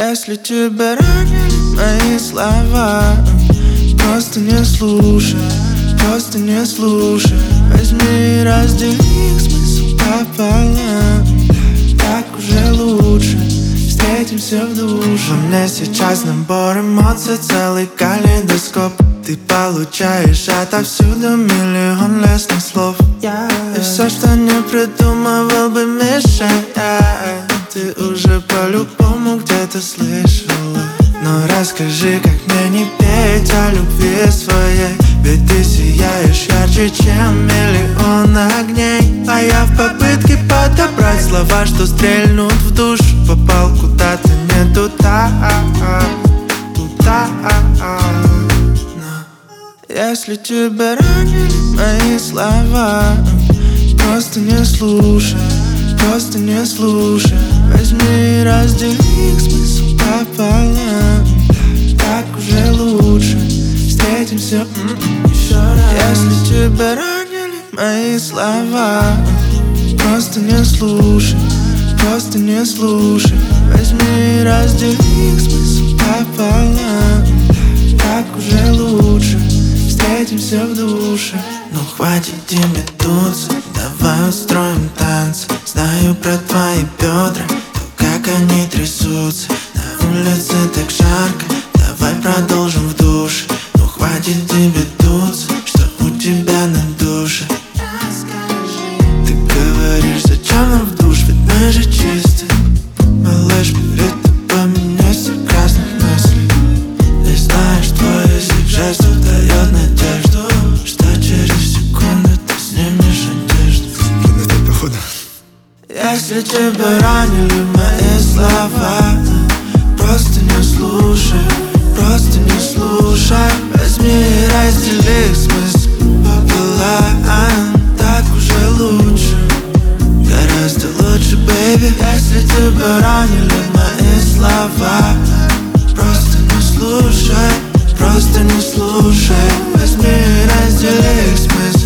Если тебя ранили мои слова, просто не слушай, просто не слушай. Возьми и раздели их смысл пополам. Так уже лучше, встретимся в душе. У меня сейчас набор эмоций, целый калейдоскоп. Ты получаешь отовсюду миллион лестных слов. И все, что не придумывал бы мешать, ты уже по-любому где-то слышала. Но расскажи, как мне не петь о любви своей. Ведь ты сияешь ярче, чем миллион огней. А я в попытке подобрать слова, что стрельнут в душу, попал куда-то не туда, туда. Но если тебя ранили мои слова, просто не слушай, просто не слушай. Возьми и раздели их смысл пополам. Так уже лучше, встретимся еще раз. Если тебя ранили мои слова, просто не слушай, просто не слушай. Возьми и раздели их смысл пополам. Так уже лучше, встретимся в душе. Ну хватит тебе дуться, давай устроим танцы. Знаю про твои бедра, то как они трясутся. На улице так жарко, давай продолжим в душе. Ну хватит тебе дуться, что у тебя на душе. Ты говоришь, зачем нам в душ, ведь мы же чисты. Малыш, перед тобой меня все красных мыслей. Ты знаешь, твой язык жестов дает надежду, что через секунду ты снимешь одежду. Походу. Если тебя ранили мои слова, просто не слушай, просто не слушай. Возьми и раздели их смысл пополам. Так уже лучше, гораздо лучше, бэйби. Если тебя ранили мои слова, просто не слушай, просто не слушай. Возьми и раздели их смысл